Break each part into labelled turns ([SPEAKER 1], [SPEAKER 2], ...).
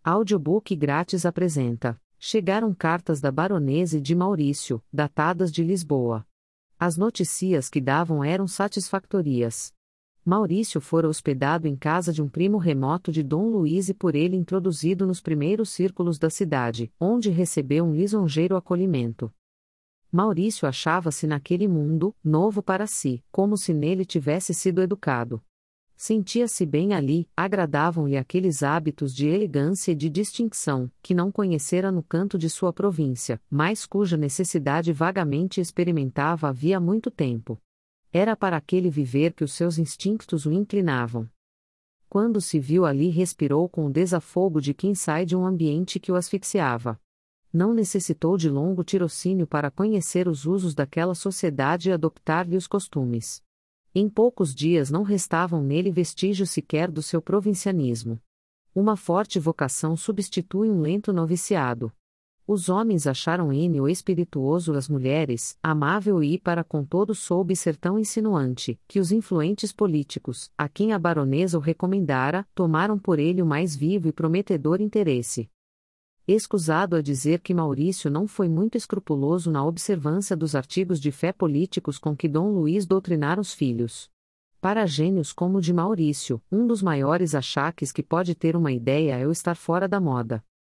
[SPEAKER 1] Audiobook grátis apresenta: Chegaram cartas da Baronesa e de Maurício, datadas de Lisboa. As notícias que davam eram satisfatórias. Maurício fora hospedado em casa de um primo remoto de Dom Luís e por ele introduzido nos primeiros círculos da cidade, onde recebeu um lisonjeiro acolhimento. Maurício achava-se naquele mundo, novo para si, como se nele tivesse sido educado. Sentia-se bem ali, agradavam-lhe aqueles hábitos de elegância e de distinção, que não conhecera no canto de sua província, mas cuja necessidade vagamente experimentava havia muito tempo. Era para aquele viver que os seus instintos o inclinavam. Quando se viu ali, respirou com o desafogo de quem sai de um ambiente que o asfixiava. Não necessitou de longo tirocínio para conhecer os usos daquela sociedade e adoptar-lhe os costumes. Em poucos dias não restavam nele vestígios sequer do seu provincianismo. Uma forte vocação substitui um lento noviciado. Os homens acharam N o espirituoso, as mulheres, amável e para com todos soube ser tão insinuante, que os influentes políticos, a quem a baronesa o recomendara, tomaram por ele o mais vivo e prometedor interesse. Escusado a dizer que Maurício não foi muito escrupuloso na observância dos artigos de fé políticos com que Dom Luís doutrinara os filhos. Para gênios como o de Maurício, um dos maiores achaques que pode ter uma ideia é o estar fora da moda.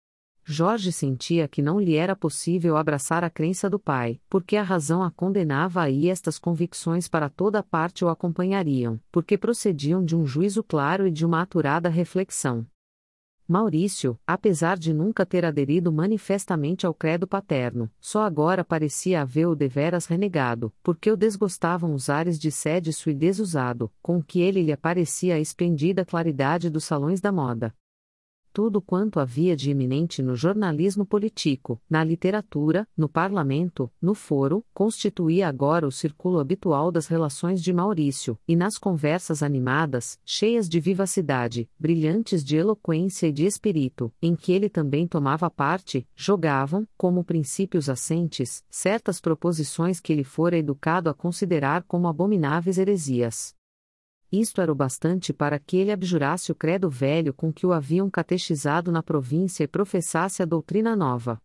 [SPEAKER 1] Jorge sentia que não lhe era possível abraçar a crença do pai, porque a razão a condenava e estas convicções para toda parte o acompanhariam, porque procediam de um juízo claro e de uma aturada reflexão. Maurício, apesar de nunca ter aderido manifestamente ao credo paterno, só agora parecia havê-o deveras renegado, porque o desgostavam os ares de sédiço e desusado, com que ele lhe aparecia a esplendida claridade dos salões da moda. Tudo quanto havia de eminente no jornalismo político, na literatura, no parlamento, no foro, constituía agora o círculo habitual das relações de Maurício, e nas conversas animadas, cheias de vivacidade, brilhantes de eloquência e de espírito, em que ele também tomava parte, jogavam, como princípios assentes, certas proposições que ele fora educado a considerar como abomináveis heresias. Isto era o bastante para que ele abjurasse o credo velho com que o haviam catechizado na província e professasse a doutrina nova.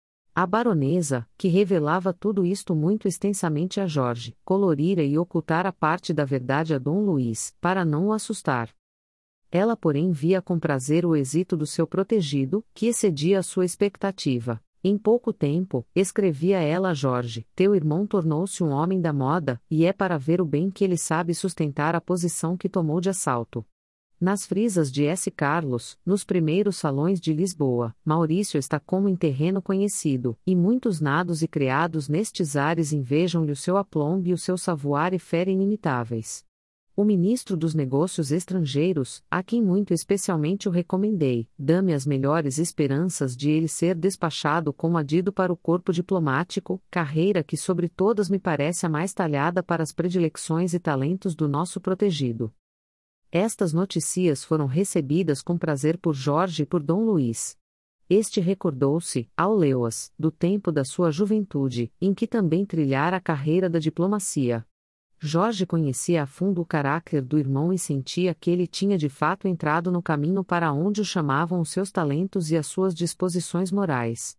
[SPEAKER 1] A baronesa, que revelava tudo isto muito extensamente a Jorge, colorira e ocultara parte da verdade a Dom Luís, para não o assustar. Ela, porém, via com prazer o êxito do seu protegido, que excedia a sua expectativa. Em pouco tempo, escrevia ela a Jorge, teu irmão tornou-se um homem da moda, e é para ver o bem que ele sabe sustentar a posição que tomou de assalto. Nas frisas de S. Carlos, nos primeiros salões de Lisboa, Maurício está como em terreno conhecido, e muitos nados e criados nestes ares invejam-lhe o seu aplombo e o seu savoir e fé inimitáveis. O ministro dos Negócios Estrangeiros, a quem muito especialmente o recomendei, dá-me as melhores esperanças de ele ser despachado como adido para o corpo diplomático, carreira que sobre todas me parece a mais talhada para as predileções e talentos do nosso protegido. Estas notícias foram recebidas com prazer por Jorge e por Dom Luís. Este recordou-se, ao lê-las, do tempo da sua juventude, em que também trilhara a carreira da diplomacia. Jorge conhecia a fundo o caráter do irmão e sentia que ele tinha de fato entrado no caminho para onde o chamavam os seus talentos e as suas disposições morais.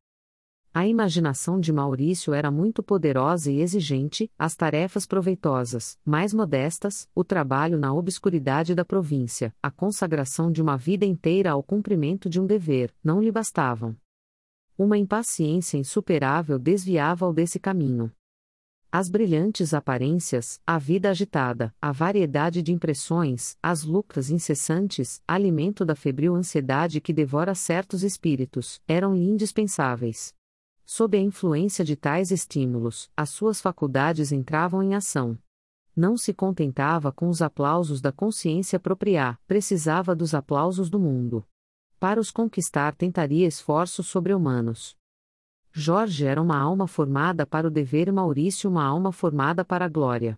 [SPEAKER 1] A imaginação de Maurício era muito poderosa e exigente, as tarefas proveitosas, mais modestas, o trabalho na obscuridade da província, a consagração de uma vida inteira ao cumprimento de um dever, não lhe bastavam. Uma impaciência insuperável desviava-o desse caminho. As brilhantes aparências, a vida agitada, a variedade de impressões, as lutas incessantes, alimento da febril ansiedade que devora certos espíritos, eram-lhe indispensáveis. Sob a influência de tais estímulos, as suas faculdades entravam em ação. Não se contentava com os aplausos da consciência própria, precisava dos aplausos do mundo. Para os conquistar tentaria esforços sobre-humanos. Jorge era uma alma formada para o dever e Maurício uma alma formada para a glória.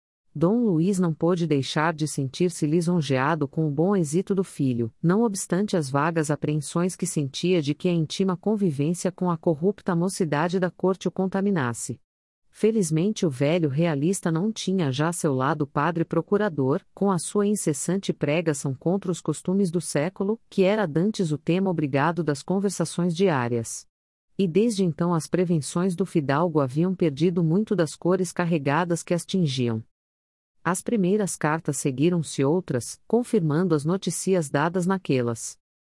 [SPEAKER 1] Dom Luís não pôde deixar de sentir-se lisonjeado com o bom êxito do filho, não obstante as vagas apreensões que sentia de que a íntima convivência com a corrupta mocidade da corte o contaminasse. Felizmente o velho realista não tinha já seu lado padre procurador, com a sua incessante pregação contra os costumes do século, que era dantes o tema obrigado das conversações diárias. E desde então as prevenções do fidalgo haviam perdido muito das cores carregadas que as tingiam. As primeiras cartas seguiram-se outras, confirmando as notícias dadas naquelas.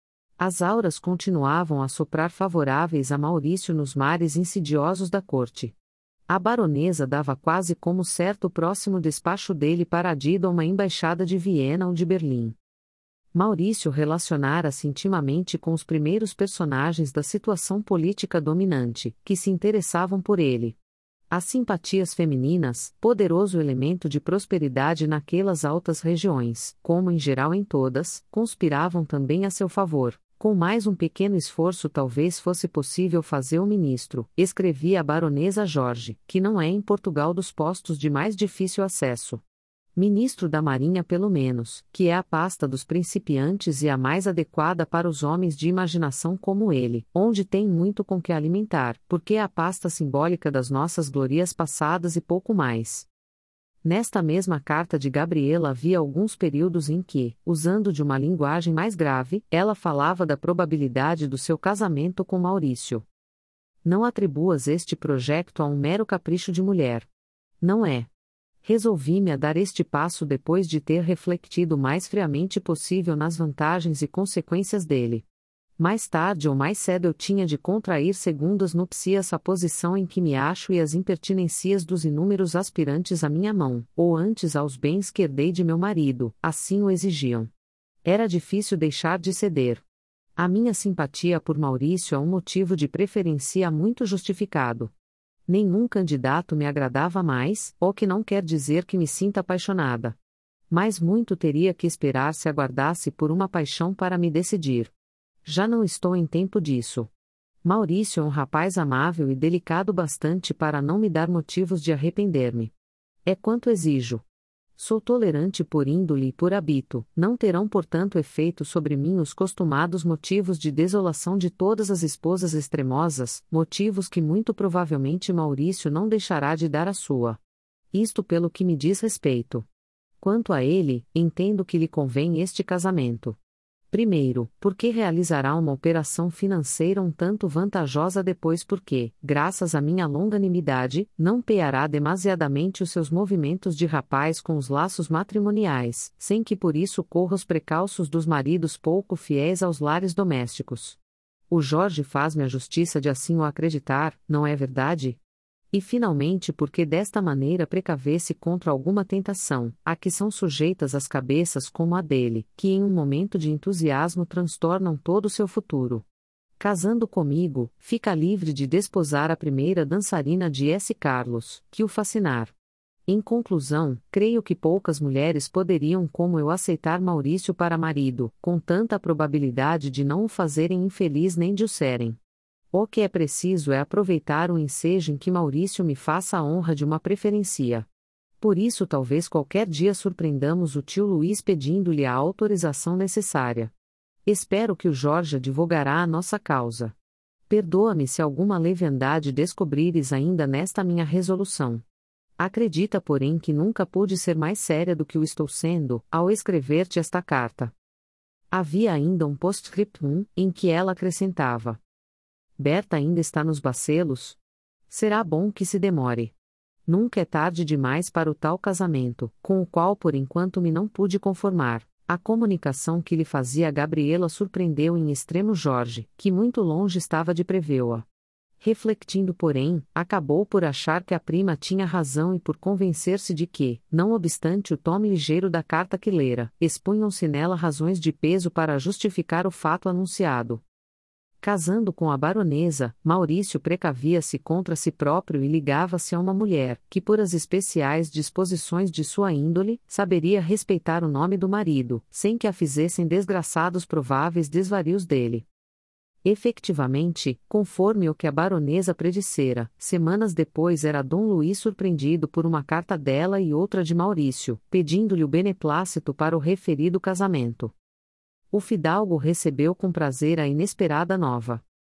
[SPEAKER 1] As auras continuavam a soprar favoráveis a Maurício nos mares insidiosos da corte. A baronesa dava quase como certo o próximo despacho dele paradido a uma embaixada de Viena ou de Berlim. Maurício relacionara-se intimamente com os primeiros personagens da situação política dominante, que se interessavam por ele. As simpatias femininas, poderoso elemento de prosperidade naquelas altas regiões, como em geral em todas, conspiravam também a seu favor. Com mais um pequeno esforço talvez fosse possível fazer o ministro, escrevia a baronesa Jorge, que não é em Portugal dos postos de mais difícil acesso. Ministro da Marinha pelo menos, que é a pasta dos principiantes e a mais adequada para os homens de imaginação como ele, onde tem muito com que alimentar, porque é a pasta simbólica das nossas glorias passadas e pouco mais. Nesta mesma carta de Gabriela havia alguns períodos em que, usando de uma linguagem mais grave, ela falava da probabilidade do seu casamento com Maurício. Não atribuas este projeto a um mero capricho de mulher. Não é. Resolvi-me a dar este passo depois de ter refletido o mais friamente possível nas vantagens e consequências dele. Mais tarde ou mais cedo eu tinha de contrair segundo as núpcias a posição em que me acho e as impertinências dos inúmeros aspirantes à minha mão, ou antes aos bens que herdei de meu marido, assim o exigiam. Era difícil deixar de ceder. A minha simpatia por Maurício é um motivo de preferência muito justificado. Nenhum candidato me agradava mais, o que não quer dizer que me sinta apaixonada. Mas muito teria que esperar se aguardasse por uma paixão para me decidir. Já não estou em tempo disso. Maurício é um rapaz amável e delicado bastante para não me dar motivos de arrepender-me. É quanto exijo. Sou tolerante por índole e por hábito, não terão portanto efeito sobre mim os costumados motivos de desolação de todas as esposas extremosas, motivos que muito provavelmente Maurício não deixará de dar à sua. Isto pelo que me diz respeito. Quanto a ele, entendo que lhe convém este casamento. Primeiro, porque realizará uma operação financeira um tanto vantajosa, depois porque, graças à minha longanimidade, não peará demasiadamente os seus movimentos de rapaz com os laços matrimoniais, sem que por isso corra os precalços dos maridos pouco fiéis aos lares domésticos. O Jorge faz-me a justiça de assim o acreditar, não é verdade? E finalmente porque desta maneira precavesse contra alguma tentação, a que são sujeitas as cabeças como a dele, que em um momento de entusiasmo transtornam todo o seu futuro. Casando comigo, fica livre de desposar a primeira dançarina de S. Carlos, que o fascinar. Em conclusão, creio que poucas mulheres poderiam como eu aceitar Maurício para marido, com tanta probabilidade de não o fazerem infeliz nem de o serem. O que é preciso é aproveitar o ensejo em que Maurício me faça a honra de uma preferência. Por isso talvez qualquer dia surpreendamos o tio Luís pedindo-lhe a autorização necessária. Espero que o Jorge advogará a nossa causa. Perdoa-me se alguma leviandade descobrires ainda nesta minha resolução. Acredita, porém, que nunca pude ser mais séria do que o estou sendo, ao escrever-te esta carta. Havia ainda um postscriptum, em que ela acrescentava: Berta ainda está nos bacelos? Será bom que se demore. Nunca é tarde demais para o tal casamento, com o qual por enquanto me não pude conformar. A comunicação que lhe fazia a Gabriela surpreendeu em extremo Jorge, que muito longe estava de prevê-la. Refletindo, porém, acabou por achar que a prima tinha razão e por convencer-se de que, não obstante o tome ligeiro da carta que lera, expunham-se nela razões de peso para justificar o fato anunciado. Casando com a baronesa, Maurício precavia-se contra si próprio e ligava-se a uma mulher, que por as especiais disposições de sua índole, saberia respeitar o nome do marido, sem que a fizessem desgraçados prováveis desvarios dele. Efectivamente, conforme o que a baronesa predissera, semanas depois era Dom Luís surpreendido por uma carta dela e outra de Maurício, pedindo-lhe o beneplácito para o referido casamento. O fidalgo recebeu com prazer a inesperada nova.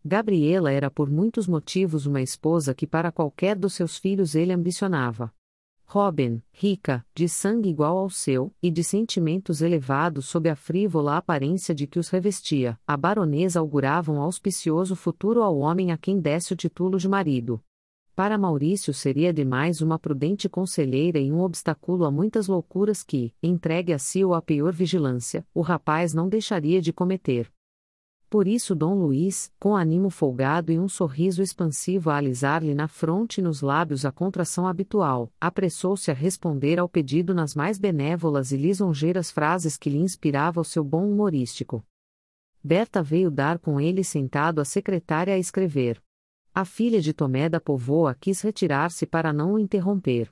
[SPEAKER 1] Gabriela era por muitos motivos uma esposa que para qualquer dos seus filhos ele ambicionava. Robin, rica, de sangue igual ao seu, e de sentimentos elevados sob a frívola aparência de que os revestia, a baronesa augurava um auspicioso futuro ao homem a quem desse o título de marido. Para Maurício seria demais uma prudente conselheira e um obstáculo a muitas loucuras que, entregue a si ou a pior vigilância, o rapaz não deixaria de cometer. Por isso Dom Luís, com ânimo folgado e um sorriso expansivo a alisar-lhe na fronte e nos lábios a contração habitual, apressou-se a responder ao pedido nas mais benévolas e lisonjeiras frases que lhe inspirava o seu bom humorístico. Berta veio dar com ele sentado à secretária a escrever. A filha de Tomé da Póvoa quis retirar-se para não o interromper.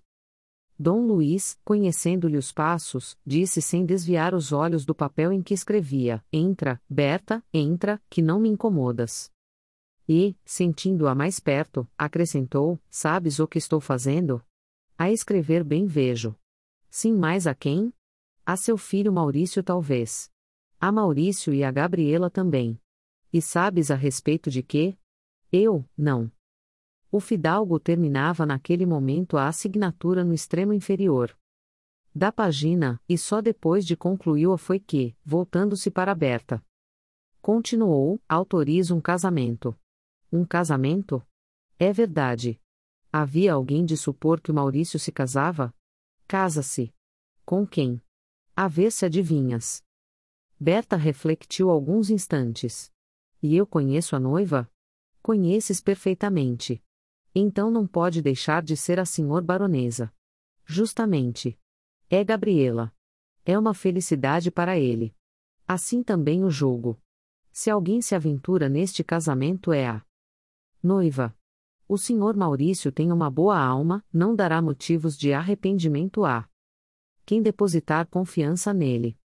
[SPEAKER 1] Dom Luís, conhecendo-lhe os passos, disse sem desviar os olhos do papel em que escrevia: Entra, Berta, entra, que não me incomodas. E, sentindo-a mais perto, acrescentou: Sabes o que estou fazendo? A escrever bem vejo. Sim, mais a quem? A seu filho Maurício talvez. A Maurício e a Gabriela também. E sabes a respeito de quê? Eu, não. O fidalgo terminava naquele momento a assinatura no extremo inferior da página, e só depois de concluí-la foi que, voltando-se para Berta, continuou: autorizo um casamento. Um casamento? É verdade. Havia alguém de supor que o Maurício se casava? Casa-se. Com quem? A ver se adivinhas. Berta refletiu alguns instantes. E eu conheço a noiva? Conheces perfeitamente. Então não pode deixar de ser a senhora baronesa. Justamente. É Gabriela. É uma felicidade para ele. Assim também o julgo. Se alguém se aventura neste casamento é a noiva. O senhor Maurício tem uma boa alma, não dará motivos de arrependimento a quem depositar confiança nele.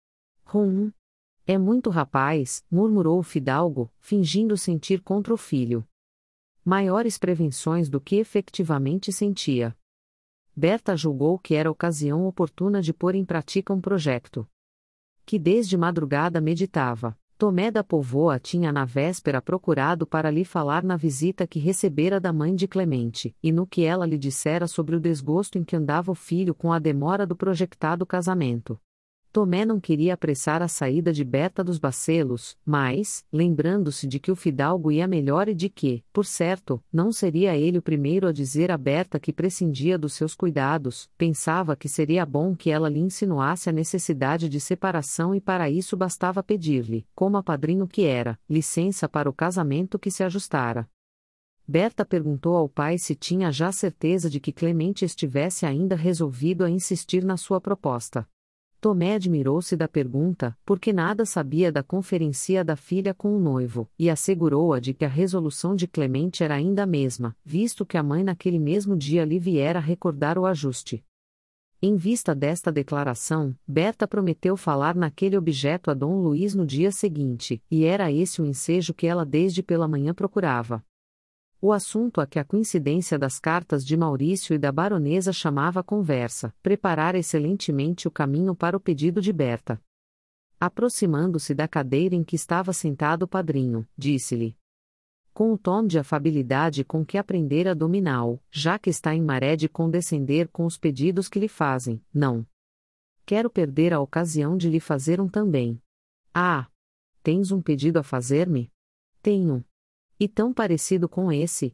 [SPEAKER 1] É muito rapaz, murmurou o fidalgo, fingindo sentir contra o filho maiores prevenções do que efetivamente sentia. Berta julgou que era ocasião oportuna de pôr em prática um projeto que desde madrugada meditava. Tomé da Póvoa tinha na véspera procurado para lhe falar na visita que recebera da mãe de Clemente, e no que ela lhe dissera sobre o desgosto em que andava o filho com a demora do projectado casamento. Tomé não queria apressar a saída de Berta dos Bacelos, mas, lembrando-se de que o fidalgo ia melhor e de que, por certo, não seria ele o primeiro a dizer a Berta que prescindia dos seus cuidados, pensava que seria bom que ela lhe insinuasse a necessidade de separação e para isso bastava pedir-lhe, como a padrinho que era, licença para o casamento que se ajustara. Berta perguntou ao pai se tinha já certeza de que Clemente estivesse ainda resolvido a insistir na sua proposta. Tomé admirou-se da pergunta, porque nada sabia da conferência da filha com o noivo, e assegurou-a de que a resolução de Clemente era ainda a mesma, visto que a mãe naquele mesmo dia lhe viera recordar o ajuste. Em vista desta declaração, Berta prometeu falar naquele objeto a Dom Luís no dia seguinte, e era esse o ensejo que ela desde pela manhã procurava. O assunto a que a coincidência das cartas de Maurício e da baronesa chamava a conversa, preparara excelentemente o caminho para o pedido de Berta. Aproximando-se da cadeira em que estava sentado o padrinho, disse-lhe, com o tom de afabilidade com que aprendera a dominá-lo, já que está em maré de condescender com os pedidos que lhe fazem, não quero perder a ocasião de lhe fazer um também. Ah! Tens um pedido a fazer-me? Tenho. E tão parecido com esse.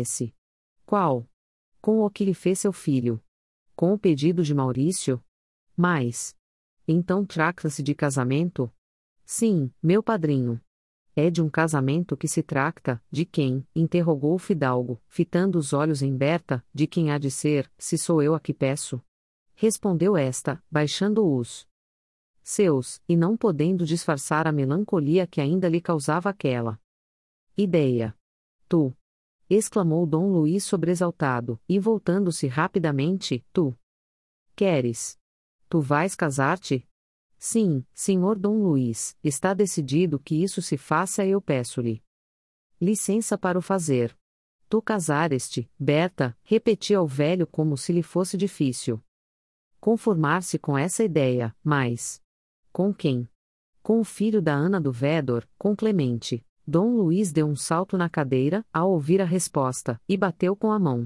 [SPEAKER 1] Qual? Com o que lhe fez seu filho. Com o pedido de Maurício? Mas. Então trata-se de casamento? Sim, meu padrinho. É de um casamento que se trata, de quem? Interrogou o fidalgo, fitando os olhos em Berta, de quem há de ser, se sou eu a que peço? Respondeu esta, baixando os seus, e não podendo disfarçar a melancolia que ainda lhe causava aquela ideia. Tu! Exclamou Dom Luís sobresaltado, e voltando-se rapidamente, tu! Queres? Tu vais casar-te? Sim, senhor Dom Luís, está decidido que isso se faça e eu peço-lhe licença para o fazer. Tu casares-te, Berta, repetia o velho como se lhe fosse difícil conformar-se com essa ideia, mas com quem? Com o filho da Ana do Vedor, com Clemente. Dom Luiz deu um salto na cadeira, ao ouvir a resposta, e bateu com a mão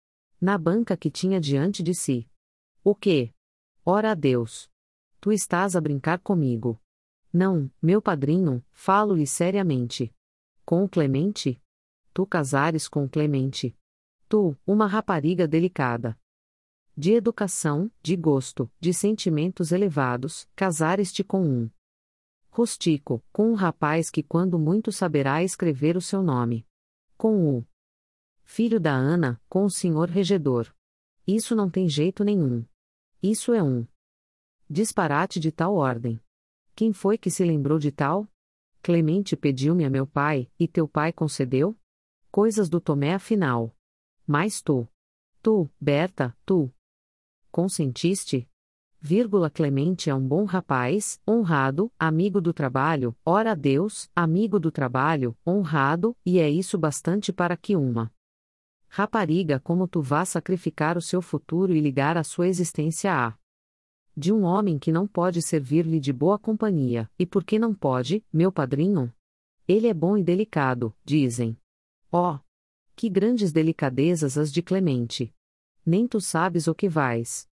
[SPEAKER 1] na banca que tinha diante de si. O quê? Ora a Deus! Tu estás a brincar comigo. Não, meu padrinho, falo-lhe seriamente. Com o Clemente? Tu casares com o Clemente. Tu, uma rapariga delicada, de educação, de gosto, de sentimentos elevados, casares-te com um rústico, com um rapaz que quando muito saberá escrever o seu nome. Com o filho da Ana, com o senhor regedor. Isso não tem jeito nenhum. Isso é um disparate de tal ordem. Quem foi que se lembrou de tal? Clemente pediu-me a meu pai, e teu pai concedeu? Coisas do Tomé afinal. Mas tu, Berta, tu, consentiste? Clemente é um bom rapaz, honrado, amigo do trabalho, ora a Deus, amigo do trabalho, honrado, e é isso bastante para que uma rapariga como tu vá sacrificar o seu futuro e ligar a sua existência a de um homem que não pode servir-lhe de boa companhia, e por que não pode, meu padrinho? Ele é bom e delicado, dizem. Oh! Que grandes delicadezas as de Clemente! Nem tu sabes o que vais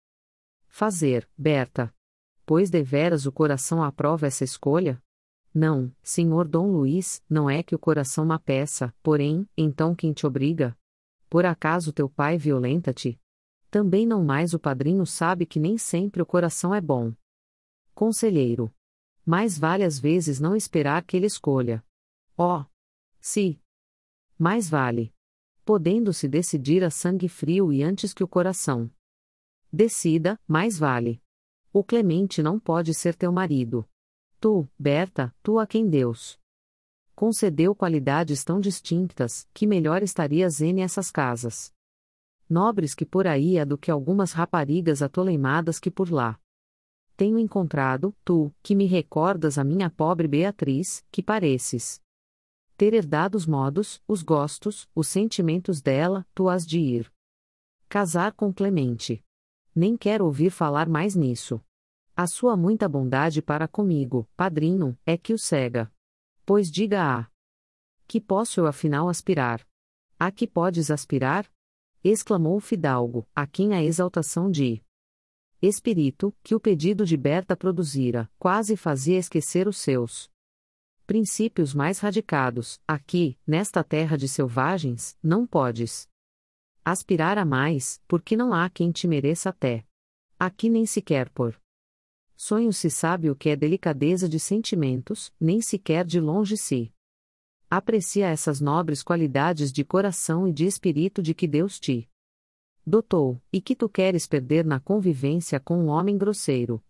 [SPEAKER 1] fazer, Berta. Pois deveras o coração aprova essa escolha? Não, senhor Dom Luiz, não é que o coração má peça, porém, então quem te obriga? Por acaso teu pai violenta-te? Também não mais o padrinho sabe que nem sempre o coração é bom. Conselheiro. Mais vale às vezes não esperar que ele escolha. Oh! Se! Mais vale. Podendo-se decidir a sangue frio e antes que o coração decida, mais vale. O Clemente não pode ser teu marido. Tu, Berta, tu a quem Deus concedeu qualidades tão distintas, que melhor estarias em essas casas nobres que por aí há do que algumas raparigas atoleimadas que por lá tenho encontrado, tu, que me recordas a minha pobre Beatriz, que pareces ter herdado os modos, os gostos, os sentimentos dela, tu has de ir casar com Clemente. Nem quero ouvir falar mais nisso. A sua muita bondade para comigo, padrinho, é que o cega. Pois diga a que posso eu afinal aspirar? A que podes aspirar? Exclamou o fidalgo, a quem a exaltação de espírito, que o pedido de Berta produzira, quase fazia esquecer os seus princípios mais radicados. Aqui, nesta terra de selvagens, não podes aspirar a mais, porque não há quem te mereça até. Aqui nem sequer por sonho se sabe o que é delicadeza de sentimentos, nem sequer de longe se aprecia essas nobres qualidades de coração e de espírito de que Deus te dotou, e que tu queres perder na convivência com um homem grosseiro,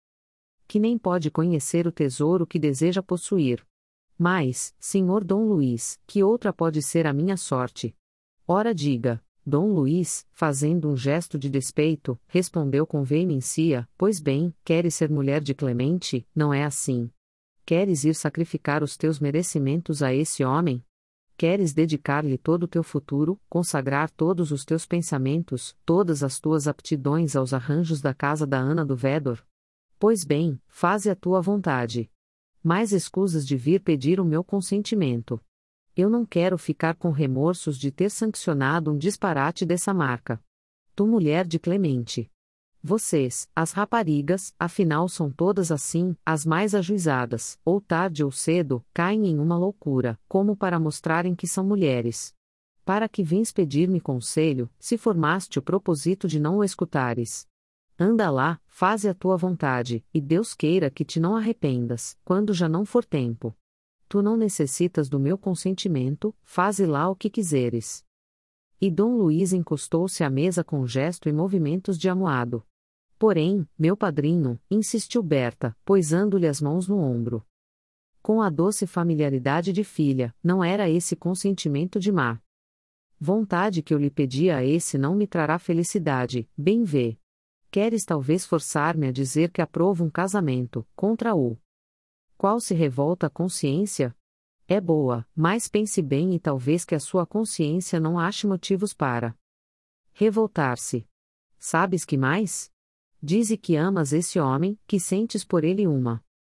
[SPEAKER 1] que nem pode conhecer o tesouro que deseja possuir. Mas, senhor Dom Luiz, que outra pode ser a minha sorte? Ora diga. Dom Luiz, fazendo um gesto de despeito, respondeu com veemência: pois bem, queres ser mulher de Clemente, não é assim? Queres ir sacrificar os teus merecimentos a esse homem? Queres dedicar-lhe todo o teu futuro, consagrar todos os teus pensamentos, todas as tuas aptidões aos arranjos da casa da Ana do Vedor? Pois bem, faze a tua vontade. Mais escusas de vir pedir o meu consentimento. Eu não quero ficar com remorsos de ter sancionado um disparate dessa marca. Tu, mulher de Clemente. Vocês, as raparigas, afinal são todas assim, as mais ajuizadas, ou tarde ou cedo, caem em uma loucura, como para mostrarem que são mulheres. Para que vens pedir-me conselho, se formaste o propósito de não o escutares? Anda lá, faze a tua vontade, e Deus queira que te não arrependas, quando já não for tempo. Tu não necessitas do meu consentimento, faze lá o que quiseres. E Dom Luiz encostou-se à mesa com gesto e movimentos de amuado. Porém, meu padrinho, insistiu Berta, poisando-lhe as mãos no ombro. Com a doce familiaridade de filha, não era esse consentimento de má vontade que eu lhe pedia a esse não me trará felicidade, bem vê. Queres talvez forçar-me a dizer que aprovo um casamento, contra o qual se revolta a consciência? É boa, mas pense bem e talvez que a sua consciência não ache motivos para revoltar-se. Sabes que mais? Dize que amas esse homem, que sentes por ele uma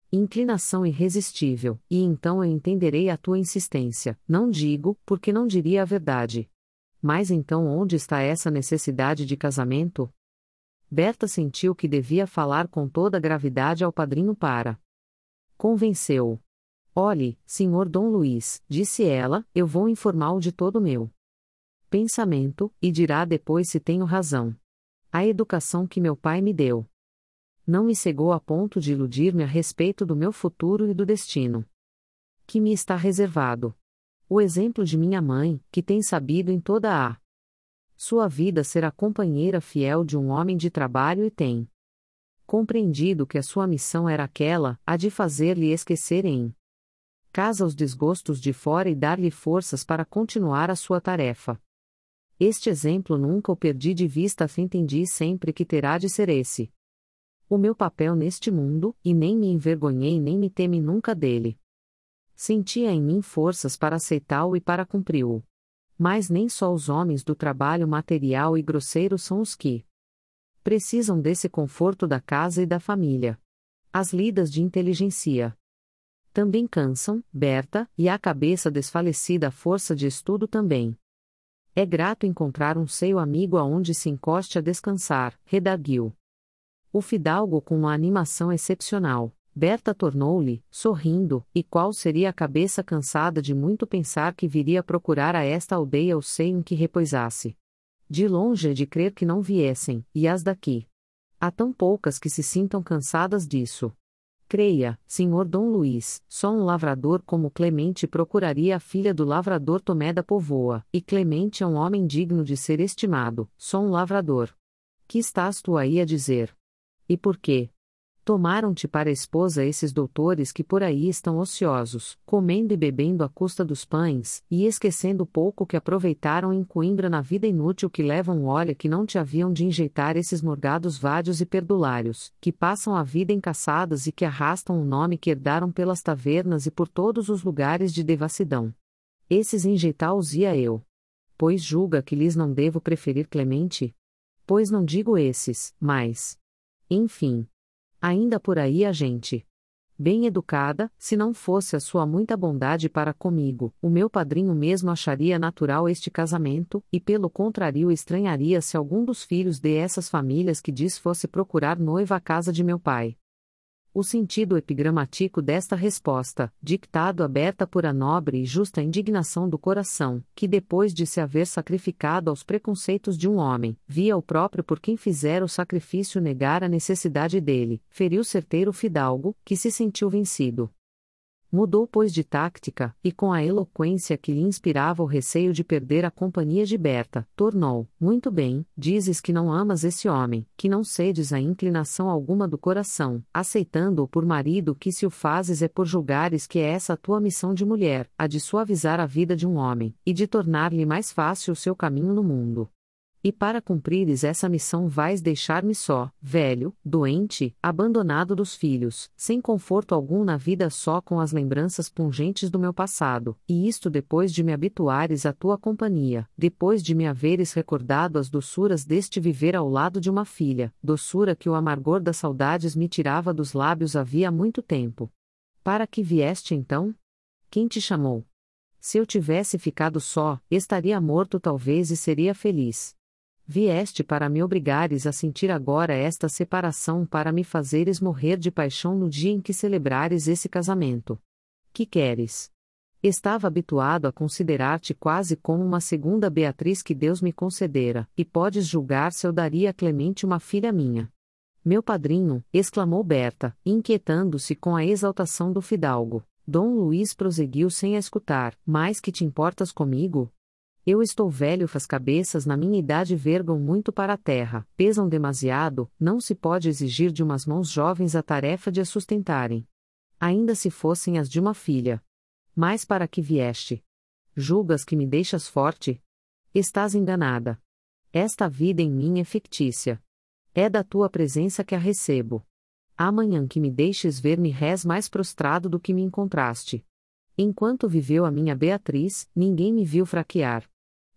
[SPEAKER 1] Inclinação irresistível, e então eu entenderei a tua insistência. Não digo, porque não diria a verdade. Mas então onde está essa necessidade de casamento? Berta sentiu que devia falar com toda a gravidade ao padrinho para. Convenceu-o. Olhe, senhor Dom Luís, disse ela, eu vou informá-lo de todo o meu pensamento, e dirá depois se tenho razão. A educação que meu pai me deu não me cegou a ponto de iludir-me a respeito do meu futuro e do destino que me está reservado. O exemplo de minha mãe, que tem sabido em toda a sua vida ser a companheira fiel de um homem de trabalho e tem compreendido que a sua missão era aquela, a de fazer-lhe esquecer em casa os desgostos de fora e dar-lhe forças para continuar a sua tarefa. Este exemplo nunca o perdi de vista, entendi sempre que terá de ser esse o meu papel neste mundo, e nem me envergonhei nem me temi nunca dele. Sentia em mim forças para aceitá-lo e para cumpri-lo. Mas nem só os homens do trabalho material e grosseiro são os que precisam desse conforto da casa e da família. As lidas de inteligência também cansam, Berta, e a cabeça desfalecida a força de estudo também. É grato encontrar um seio amigo aonde se encoste a descansar, redarguiu o fidalgo com uma animação excepcional. Berta tornou-lhe, sorrindo, e qual seria a cabeça cansada de muito pensar que viria procurar a esta aldeia o seio em que repousasse. De longe é de crer que não viessem, e as daqui. Há tão poucas que se sintam cansadas disso. Creia, senhor Dom Luís, só um lavrador como Clemente procuraria a filha do lavrador Tomé da Povoa, e Clemente é um homem digno de ser estimado, só um lavrador. Que estás tu aí a dizer? E por quê? Tomaram-te para esposa esses doutores que por aí estão ociosos, comendo e bebendo à custa dos pães, e esquecendo o pouco que aproveitaram em Coimbra na vida inútil que levam olha que não te haviam de enjeitar esses morgados vádios e perdulários, que passam a vida em caçadas e que arrastam o nome que herdaram pelas tavernas e por todos os lugares de devassidão. Esses enjeitá-los ia eu. Pois julga que lhes não devo preferir Clemente? Pois não digo esses, mas... Enfim... Ainda por aí a gente. Bem educada, se não fosse a sua muita bondade para comigo, o meu padrinho mesmo acharia natural este casamento, e pelo contrário estranharia se algum dos filhos de essas famílias que diz fosse procurar noiva à casa de meu pai. O sentido epigramático desta resposta, dictado aberta por a nobre e justa indignação do coração, que depois de se haver sacrificado aos preconceitos de um homem, via o próprio por quem fizera o sacrifício negar a necessidade dele, feriu certeiro fidalgo, que se sentiu vencido. Mudou pois de táctica, e com a eloquência que lhe inspirava o receio de perder a companhia de Berta, tornou: muito bem, dizes que não amas esse homem, que não cedes a inclinação alguma do coração, aceitando-o por marido, que se o fazes é por julgares que é essa a tua missão de mulher, a de suavizar a vida de um homem, e de tornar-lhe mais fácil o seu caminho no mundo. E para cumprires essa missão vais deixar-me só, velho, doente, abandonado dos filhos, sem conforto algum na vida, só com as lembranças pungentes do meu passado, e isto depois de me habituares à tua companhia, depois de me haveres recordado as doçuras deste viver ao lado de uma filha, doçura que o amargor das saudades me tirava dos lábios havia muito tempo. Para que vieste então? Quem te chamou? Se eu tivesse ficado só, estaria morto talvez e seria feliz. Vieste para me obrigares a sentir agora esta separação, para me fazeres morrer de paixão no dia em que celebrares esse casamento. Que queres? Estava habituado a considerar-te quase como uma segunda Beatriz que Deus me concedera, e podes julgar se eu daria a Clemente uma filha minha. Meu padrinho, exclamou Berta, inquietando-se com a exaltação do fidalgo. Dom Luís prosseguiu sem a escutar: mais que te importas comigo? Eu estou velho, as cabeças na minha idade vergam muito para a terra, pesam demasiado, não se pode exigir de umas mãos jovens a tarefa de as sustentarem. Ainda se fossem as de uma filha. Mas para que vieste? Julgas que me deixas forte? Estás enganada. Esta vida em mim é fictícia. É da tua presença que a recebo. Amanhã que me deixes ver-me rés mais prostrado do que me encontraste. Enquanto viveu a minha Beatriz, ninguém me viu fraquear.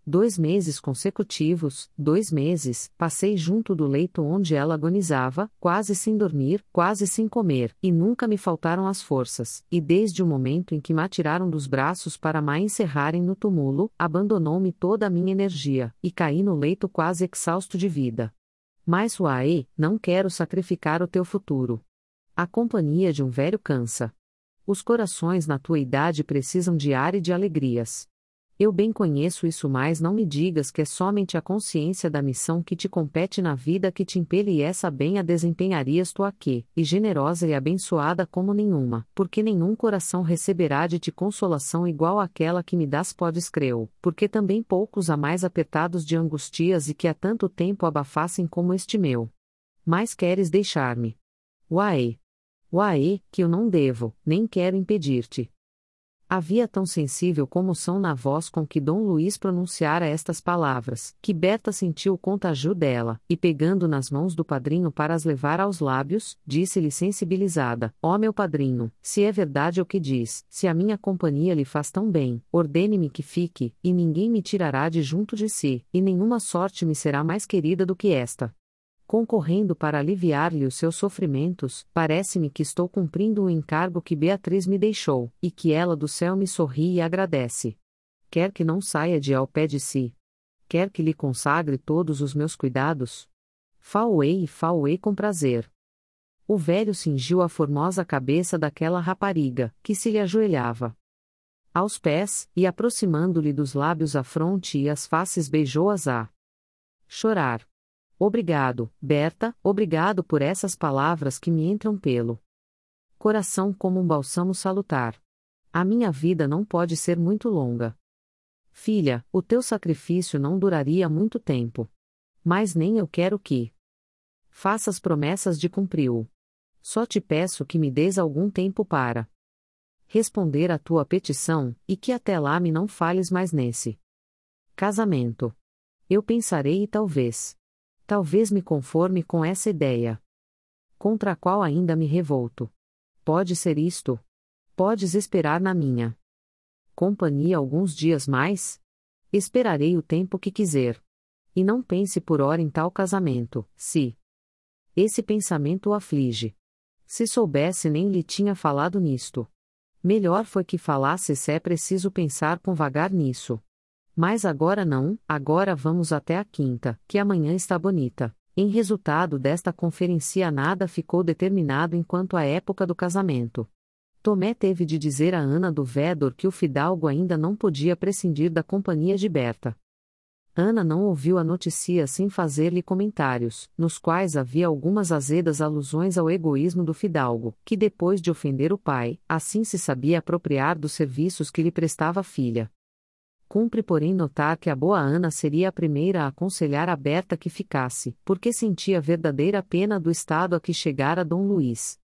[SPEAKER 1] 2 meses consecutivos, 2 meses, passei junto do leito onde ela agonizava, quase sem dormir, quase sem comer, e nunca me faltaram as forças, e desde o momento em que me atiraram dos braços para me encerrarem no túmulo, abandonou-me toda a minha energia, e caí no leito quase exausto de vida. Mas Uaê, não quero sacrificar o teu futuro. A companhia de um velho cansa. Os corações na tua idade precisam de ar e de alegrias. Eu bem conheço isso, mas não me digas que é somente a consciência da missão que te compete na vida que te impele, e essa bem a desempenharias tu aqui, e generosa e abençoada como nenhuma, porque nenhum coração receberá de ti consolação igual àquela que me das, podes creu, porque também poucos há mais apertados de angustias e que há tanto tempo abafassem como este meu. Mas queres deixar-me? Uaê! Uaê, que eu não devo, nem quero impedir-te. Havia tão sensível comoção na voz com que Dom Luís pronunciara estas palavras, que Berta sentiu o contágio dela, e pegando nas mãos do padrinho para as levar aos lábios, disse-lhe sensibilizada: ó meu padrinho, se é verdade o que diz, se a minha companhia lhe faz tão bem, ordene-me que fique, e ninguém me tirará de junto de si, e nenhuma sorte me será mais querida do que esta. Concorrendo para aliviar-lhe os seus sofrimentos, parece-me que estou cumprindo o encargo que Beatriz me deixou, e que ela do céu me sorri e agradece. Quer que não saia de ao pé de si. Quer que lhe consagre todos os meus cuidados. Fauei e fauei com prazer. O velho cingiu a formosa cabeça daquela rapariga, que se lhe ajoelhava aos pés, e aproximando-lhe dos lábios a fronte e as faces beijou-as a chorar. Obrigado, Berta, obrigado por essas palavras que me entram pelo coração como um bálsamo salutar. A minha vida não pode ser muito longa. Filha, o teu sacrifício não duraria muito tempo. Mas nem eu quero que faças promessas de cumpri-o. Só te peço que me des algum tempo para responder à tua petição, e que até lá me não falhes mais nesse casamento. Eu pensarei e talvez me conforme com essa ideia, contra a qual ainda me revolto. Pode ser isto? Podes esperar na minha companhia alguns dias mais? Esperarei o tempo que quiser. E não pense por hora em tal casamento, se esse pensamento o aflige. Se soubesse, nem lhe tinha falado nisto. Melhor foi que falasse, se é preciso pensar com vagar nisso. Mas agora não, agora vamos até a quinta, que amanhã está bonita. Em resultado desta conferência nada ficou determinado enquanto à época do casamento. Tomé teve de dizer a Ana do Vedor que o fidalgo ainda não podia prescindir da companhia de Berta. Ana não ouviu a notícia sem fazer-lhe comentários, nos quais havia algumas azedas alusões ao egoísmo do fidalgo, que depois de ofender o pai, assim se sabia apropriar dos serviços que lhe prestava a filha. Cumpre, porém, notar que a boa Ana seria a primeira a aconselhar a Berta que ficasse, porque sentia verdadeira pena do estado a que chegara Dom Luís.